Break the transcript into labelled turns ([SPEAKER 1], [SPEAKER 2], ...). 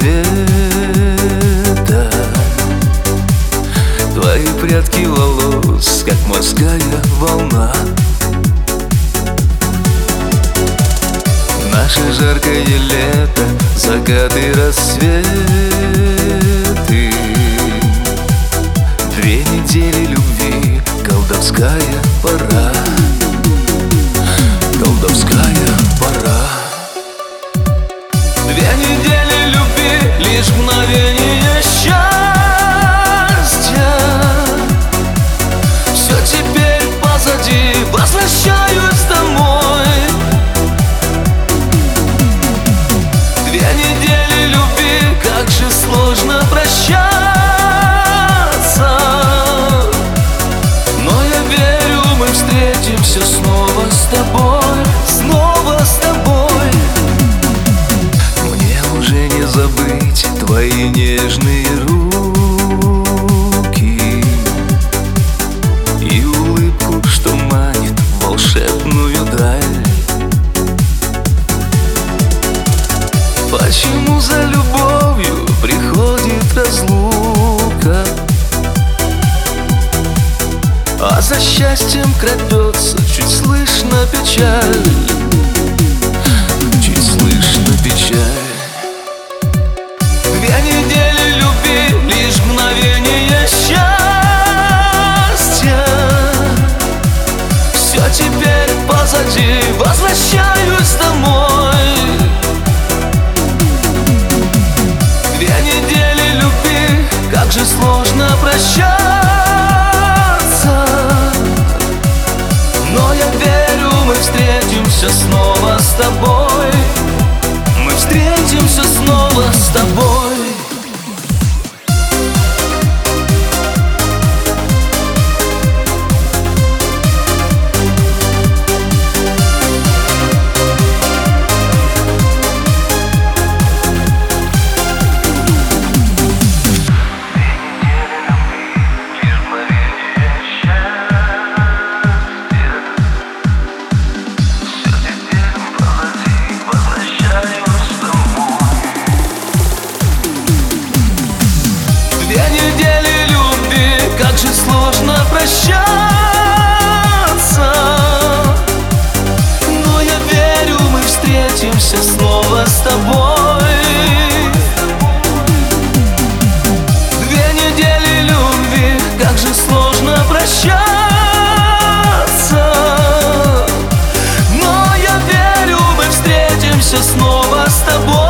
[SPEAKER 1] рассвета. Твои прядки волос, как морская волна. Наше жаркое лето, закаты, рассветы. 2 недели любви, колдовская пора. Колдовская пора. 2 недели любви, лишь мгновение счастья. Все теперь позади, возвращаюсь домой. 2 недели любви, как же сложно прощаться. Но я верю, мы встретимся снова с тобой. Снова с тобой. Мне уже не забыть твои нежные руки и улыбку, что манит в волшебную даль. Почему за любовью приходит разлука, а за счастьем крадется чуть слышно печаль? Чуть слышно печаль. 2 недели любви, лишь мгновение счастья. Все теперь позади, возвращаюсь домой. 2 недели любви, как же сложно прощаться. Но я верю, мы встретимся снова с тобой. Мы встретимся снова с тобой. Как же сложно прощаться. Но я верю, мы встретимся снова с тобой. 2 недели любви, как же сложно прощаться. Но я верю, мы встретимся снова с тобой.